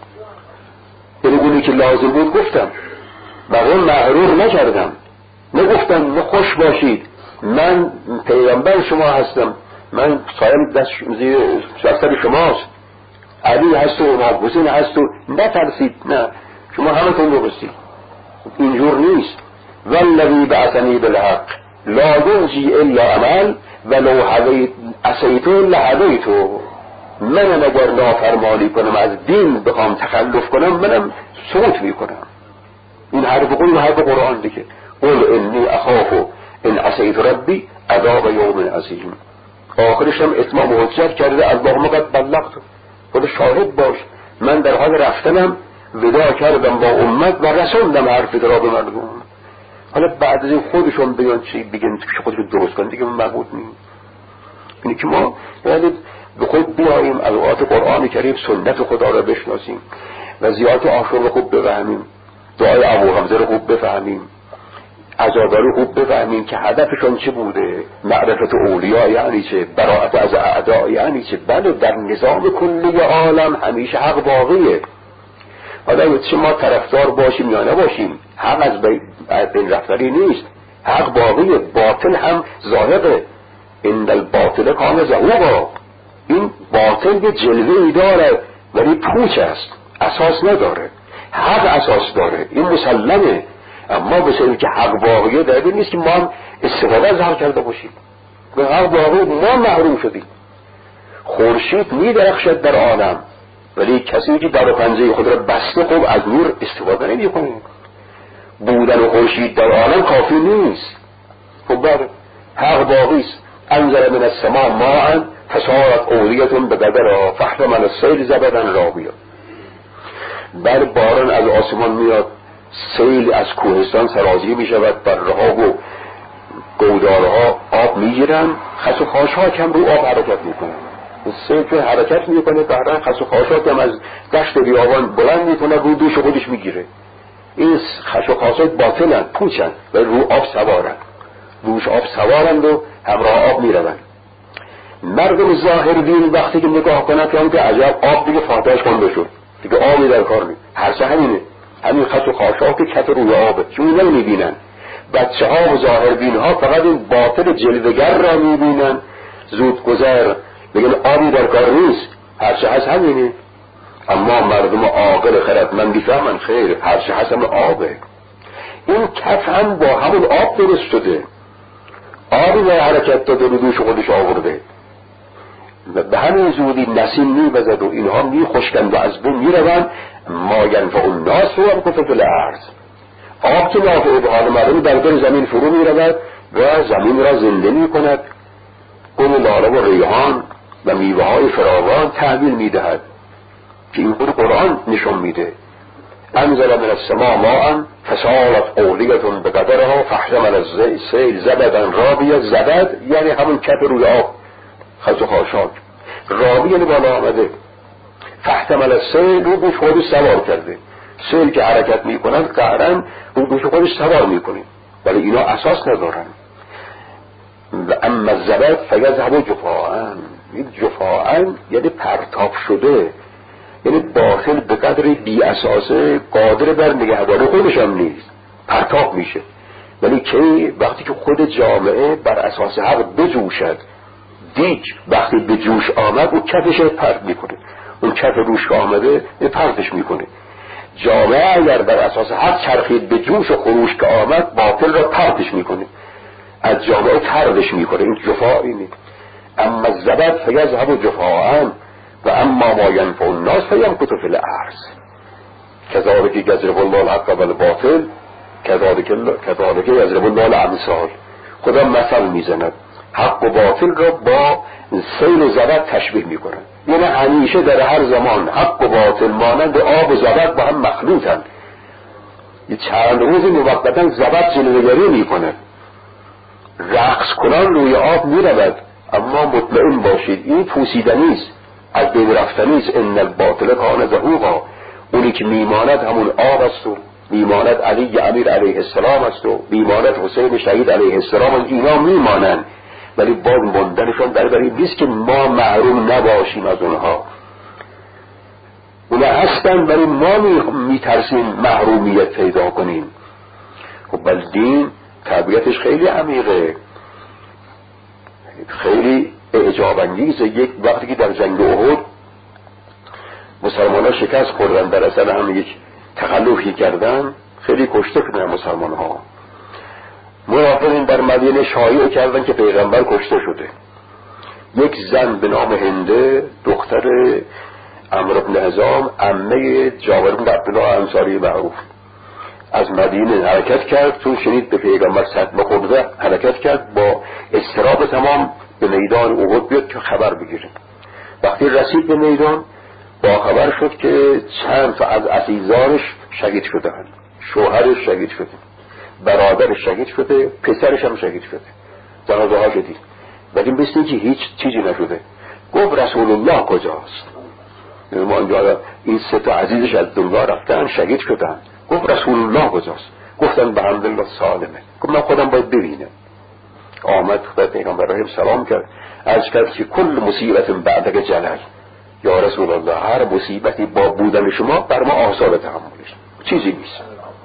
بگونی که لازم بود گفتم، مردم مغرور نکردم، نگفتم نه خوش باشید من پیغمبر شما هستم، من سایم دست زیر سر شماست، علی هست و امام حسین هست و نترسید، نه شما همه تون درستید. اینجور نیست. والذی بعثنی بالحق لا ینجی الا عمل ولو عصیت لهدیت، منم اگر نافرمانی کنم از دین بخوام تخلف کنم منم سقوط میکنم. این حرف قرآن دیگه، قل انی اخاف ان عصیت ربی عذاب یوم عظیم. آخرش هم اتمام حجت کرده، اللهم قد بلغت، خود شاهد باش من در حال رفتنم ودا کردم با امت و رسوندم حرف را به مردم. حالا بعد از این خودشون بیان چی بگن که خودشون درست کن دیگه من مربوط نیست. اینه که ما یعنی به خود بیاییم از آیات قرآن کریم سنت خدا را بشناسیم و زیارت عاشق رو خوب بفهمیم، دعای ابو حمزه رو خوب بفهمیم، عزاداری رو خوب بفهمیم که هدفشون چه بوده، معرفت اولیاء یعنی چه، براءت از اعداء یعنی چه. بله در نظام کلی عالم همیشه حق باقیه، حالا چه ما طرفدار باشیم یا نباشیم، حق از بین رفتنی نیست، حق باقیه، باطل هم ظاهره. ان الباطل کان زهوقا، این باطل یه جلوه‌ای داره ولی پوچ است، اساس نداره. حق اساس داره، این مسلمه. اما بسیاری که حق باقیه در این نیست که ما هم استفاده از حق کرده باشیم. به حق باقیه ما محروم شدیم. خورشید می درخشد در عالم ولی کسی که در پنجه خود را بسته خوب از نور استفاده نمی کنه. بودن خورشید در عالم کافی نیست. خب بر حق باقی است. انزل من السماء ماء فصارت اودیة بقدرها فاحتمل السیل زبدا رابیا. بر باران از آسمان میاد، سیل از کوهستان سرازیر می شود، برها و گودارها آب می گیرن، خس و خاشها کم رو آب حرکت می کنن. سیل که حرکت میکنه قهرن خس و خاشاک هم از دشت بیابان بلند میکنه رو دوش خودش میگیره. این خس و خاشاک باطلن، پوچن و رو آب سوارن، روش آب سوارند و همراه آب میروند. مردم ظاهر دین وقتی که نگاه کنن که عجب آب دیگه فاتحش کنده شد، دیگه آبی در کار نیست. هر چه همینه، همین خس و خاشاک کف روی آبه، چون نمیبینن. بچه ها و ظاهر بین ها فقط این باطل جلوگر را میبینن، زود گذر بگن آبی در کار نیست، هر چه هست همینه. اما مردم عاقل خردمند میفهمن خیر، هر چه هست هم آبه. این کف هم با همون آب درست شده، آبی به حرکت داده رو دوش خودش آورده و به همین زودی نسیم میوزد و اینها میخشکند و از بین میروند. ما ینفع الناس و یمکث فی الارض. آب که نافع به حال مردم در دل زمین فرو میرود و زمین را زنده میکند، گل لاله و ریحان و میوه های فراوان تحویل میدهد که این خود قرآن نشون میده. انزل من السماء ماء فسالت اودیة بقدرها فاحتمل السیل زبدا رابیا. زبد یعنی همون کف روی آب، خس و خاشاک. رابی یعنی بالا آمده. فاحتمل السیل رو دوش خودش سوار کرده. سیل که حرکت میکنند قهرن رو دوش خودش سوار میکنه، ولی اینا اساس ندارن. و اما الزبد فیذهب جفاء. این جفاء یعنی پرتاب شده، یعنی باطل به قدر بی اساسه قادر بر نگهداری خودش هم نیست، پرتاب میشه. ولی که وقتی که خود جامعه بر اساس حق بجوشد، دیگ وقتی به جوش آمد اون کفش پرت میکنه، اون کف روش آمده پرتش میکنه. جامعه اگر بر اساس حق چرخید به جوش و خروش که آمد، باطل را پرتش میکنه، از جامعه طردش میکنه. این جفا اینه. اما الزبد فیذهب جفاء و اما ما ینفع الناس فیمکث فی الارض. کذالک یضرب الله الحق والباطل کذالک یضرب الله الامثال. خدا مثل میزند، حق و باطل را با سیل و زبد تشبیه میکنه. یعنی همیشه در هر زمان حق و باطل مانند آب و زبد با هم مخلوطند. یه چند روز موقتا زبد جلوه‌گری میکنه، رقص کنان روی آب میرود، اما مطمئن باشید این پوسیدنی است، از بین رفتنی است. ان الباطل کان زهوقا. اونی که میماند همون آب است و میماند علی امیر علیه السلام است و میماند حسین شهید علیه السلام. اینا میمانند ولی باز موندنشون در این نیست که ما محروم نباشیم از اونها. اونا هستن ولی ما میترسیم محرومیت پیدا کنیم. خب بل دین طبیعتش خیلی عمیقه، خیلی اعجاب انگیزه. یک وقتی که در جنگ احد مسلمان ها شکست خوردن، در اصل هم یک تخلفی کردن، خیلی کشته کردن مسلمان ها. منافقین در مدینه شایعه کردن که پیغمبر کشته شده. یک زن به نام هنده، دختر عمرو بن حزام، عمه جابر بن عبدالله انصاری معروف، از مدینه حرکت کرد. چون شنید به پیغمبر صدمه خورده حرکت کرد، با اضطراب تمام به میدان احد بیاد که خبر بگیره. وقتی رسید به میدان با خبر شد که چند تا از عزیزانش شهید شدند. شوهرش شهید شده، برادرش شهید شده، پسرش هم شهید شده، جنازه ها شدید. ولی مثل اینکه هیچ چیزی نشده. گفت رسول الله کجاست؟ این سه تا عزیزش از دنیا رفتن، شهید شدن. گفت رسول الله کجاست؟ گفتن به حمدالله سالمه. گفت من خودم باید ببینم. آمد خدا پیغمبر رحم سلام کرد، عرض کرد که کل مصیبت بعدک جلل. یا رسول الله هر مصیبتی با بودن شما بر ما آسان تحملش، چیزی نیست.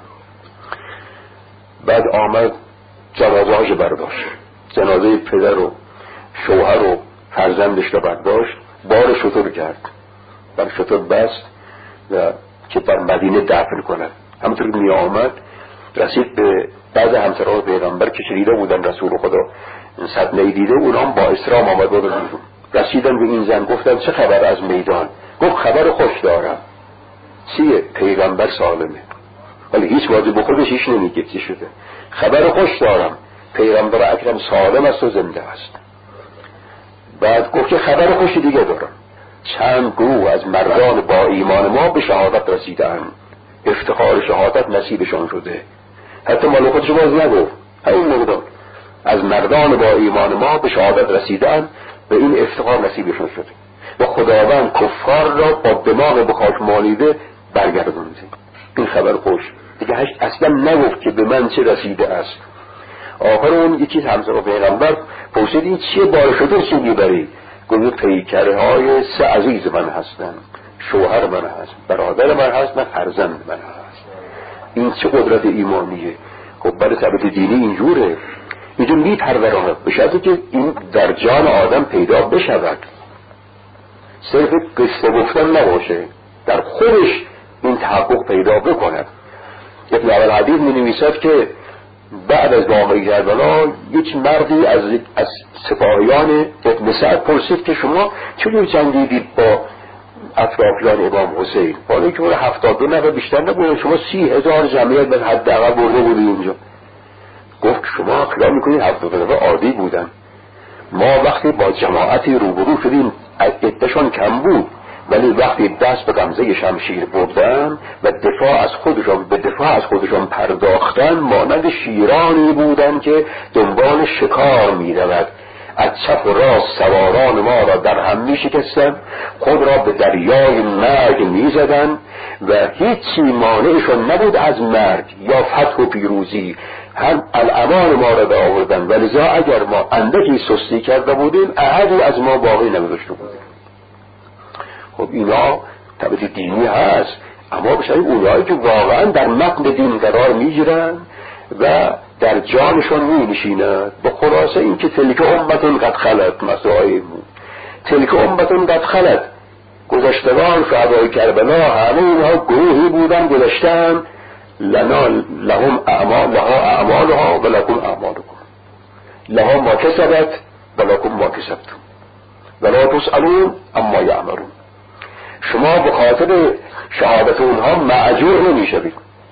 بعد آمد جنازه‌اش برداشت، جنازه پدر و شوهر و فرزندش رو برداشت، بار شتر کرد، بر شتر بست و که بر مدینه دفن کنند. همونطور که می آمد رسید به بعض همسران پیغمبر که شنیده بودن رسول خدا صدمه دیده، اونام با اسلام آمد بودن. رسیدن به این زن گفتن چه خبر از میدان؟ گفت خبر خوش دارم. چیه؟ پیغمبر سالمه. ولی هیچ واجب به خودش هیچ نمیگه چی شده. خبر خوش دارم، پیغمبر اکرم سالم است و زنده است. بعد گفت که خبر خوشی دیگه دارم، چند گروه از مردان با ایمان ما به شهادت رسیدن، افتخار شهادت نصیبشان شده. حتی مال خودش باز نگفت، همین مقدار از مردان با ایمان ما به شهادت رسیدن و این افتخار نصیبشان شده. و خداوند کفار را با دماغ بخاک مالیده برگردونده. این خبر خوش دیگه اصلا نگفت که به من چه رسیده است. آخر اون یکی همسر و پیغمبر پرسید این چیه بار شده چی میبری؟ گفت پیکره های 3 عزیز من هستن، شوهر من هست، برادر من هست، من فرزند من هست. این چه قدرت ایمانیه. خب برای ثبت دینی اینجوره، اینجور میپرورانه به شرطی که این در جان آدم پیدا بشود، صرف قصه گفتن نباشه، در خودش این تحقق پیدا بکند. ابن عبدالحدید می نویسد که بعد از واقعه کربلا یک مردی از سپاهیان ابن سعد پرسید که شما چطور جنگیدید با اطرافیان امام حسین؟ حالا که 72 نفر بیشتر نبودن، شما 30,000 جمعیت به حداقل برده بودی اونجا. گفت شما خیال میکنید 72 نفر عادی بودن، ما وقتی با جماعتی روبرو شدیم عدهشان کم بود، ولی وقتی دست به غمزه شمشیر بردن و به دفاع از خودشان پرداختن، مانند شیرانی بودن که دنبال شکار می رود. از چپ و راست سواران ما را در هم می شکستن، خود را به دریای مرگ می زدن و هیچی مانعشان نبود از مرگ یا فتح و پیروزی. هم الامان ما را به آوردن، ولذا اگر ما اندکی سستی کرده بودیم احدی از ما باقی نمی‌داشته بودیم. خب اینا تبعیت دینی هست، اما بشای اونایی که واقعا در متن دین قرار میگیرن و در جانشون مینشینن. به خلاصه این که تلک امتون قد خلت، مسائل تلک امتون قد خلت، گذشتگان شهدای کربلا همه اینها گروهی بودن گذشتن، لهم اعمالها و لکم اعمالکم، لها ما کسبت و لکم ما کسبتم ولا تسألون اما یعملون. شما به خاطر شهادت اونها معجور نمیشوید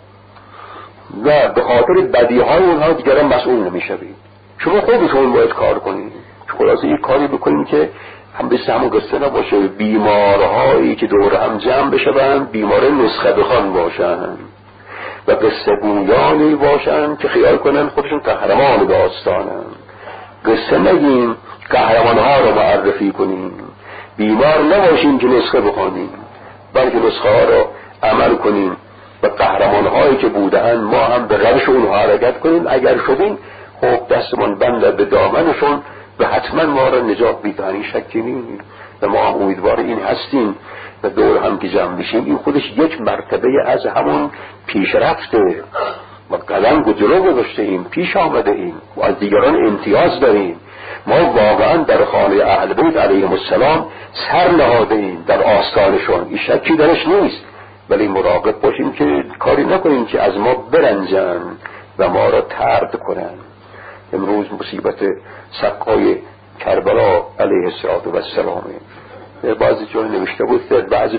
و به خاطر بدیهای اونها دیگران مسئول نمیشوید. شما خودتون باید کار کنید. خلاصه یک کاری بکنید که هم به همون قصه نباشه بیمارهایی که دور هم جمع بشوند بیمار نسخه بخوان باشن و قصه گویانی باشن که خیال کنن خودشون قهرمان داستانن. قصه نگیم، قهرمانها رو معرفی کنیم. بیمار نباشیم که نسخه بخوانیم، بلکه نسخه ها رو عمل کنیم و قهرمانهایی که بودن ما هم به روش اونها حرکت کنیم. اگر شدیم خب دستمون بند به دامنشون و حتما ما را نجات میدن، شکی نیست و ما هم امیدوار این هستیم و دور هم که جمع میشیم این خودش یک مرتبه از همون پیشرفته و قدم جلو گذاشته ایم، پیش آمده ایم و از دیگران امتیاز داریم. ما واقعا در خانه اهل بیت علیهم السلام سر نهاده ایم در آستانشون، این شکی درش نیست، ولی مراقب باشیم که کاری نکنیم که از ما برنجن و ما را طرد کنن. امروز مصیبت سقای کربلا علیه السلام بعضی جای نوشته بود در بعضی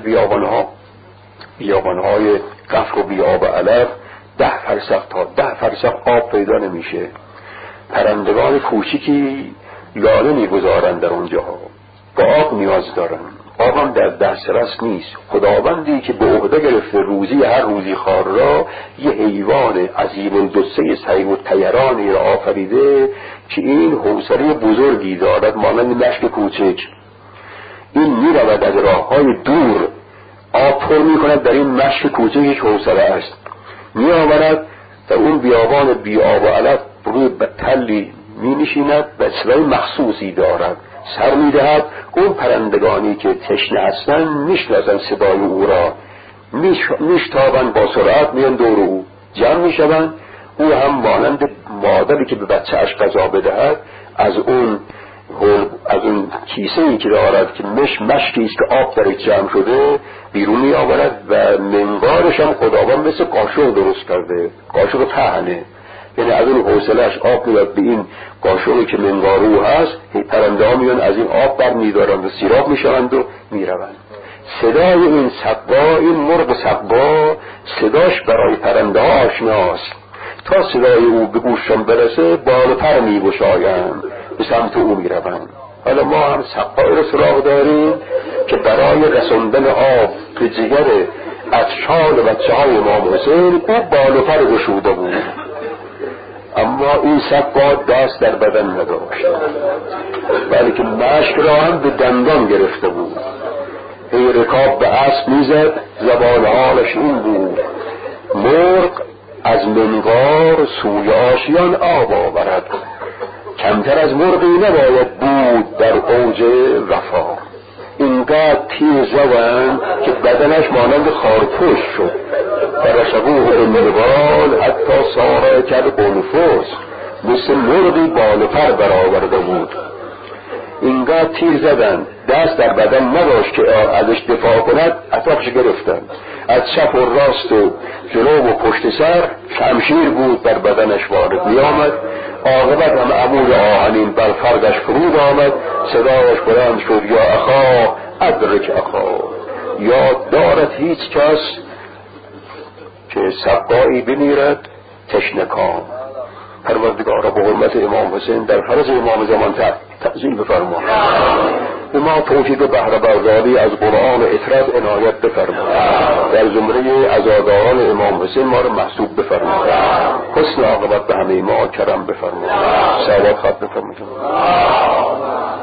بیابانهای قفر و بیاب علف 10 فرسخ تا 10 فرسخ آب پیدا نمیشه. پرندگان کوچیکی لاله میگذارن در اونجاها، با آب نیاز دارن، آب هم در دسترس نیست. خداوندی که به عهده گرفته روزی هر روزی خوار را یه حیوان عظیم الجثه سریع الطیرانی را آفریده که این حوصله بزرگی دارد مانند مشک کوچک. این میرود از راههای دور آب پر میکند در این مشک کوچکی که حوصله است، میآورد در اون بیابان بی آب و علف روی تلی می نشیند و صدای مخصوصی دارد، سر می دهد. اون پرندگانی که تشنه هستن میشناسن صدای او را، میشتابند، با سرعت میان دور او جمع میشوند. او هم مانند مادری که به بچه اش غذا بدهد از اون کیسه ای که دارد که مشکی است که آب درش جمع شده بیرون می آورد و منقارش هم خداوند مثل قاشق درست کرده، قاشق پهنه، یعنی از اون حوصله‌اش آب میاد به این قاشقی که منقارو هست. پرنده ها میان از این آب بر میدارند و سیراب میشوند و میروند. صدای این سقا، این مرغ سقا، صداش برای پرنده ها آشناست. تا صدای او به گوششان برسه بال و پر میگشایند، به سمت او میروند. حالا ما هم سقای را سراغ داریم که برای رساندن آب به جگر اطشال بچه های امام حسین او بال و پر گشوده بود. اما این سبقا دست در بدن نداشت، بلکه مشک را هم به دندان گرفته بود. هی رکاب به اسب میزد، زبان حالش این بود: مرغ از منقار سوی آشیان آب آورد، کمتر از مرغی نباید بود در اوج وفا. اینقدر تیر زدن که بدنش مانند خارپوش شد. فرشبوه بالنبال حتی ساره کرد قنفس، مثل مرغی بال پر برآورده بود. اینقدر تیر زدن، دست در بدن نداشت که ازش دفاع کند. اتاقش گرفتن از چپ و راست و جلو و پشت سر، شمشیر بود در بدنش وارد می آمد. عاقبت هم عمود آهنین بر فرقش فرود آمد. صدایش بلند شد: یا اخا ادرک اخا، یاد دارد هیچ کس که سبقایی بمیرد تشنکام. پروردگارا به حرمت امام حسین در فرض امام زمان تعظیم بفرما. به ما توفیق بهره برداری از قرآن اطراد عنایت بفرما. در زمره عزاداران امام حسین ما را محسوب بفرما. حسن عاقبت به همه ما کرم بفرما. ثواب خط بفرما.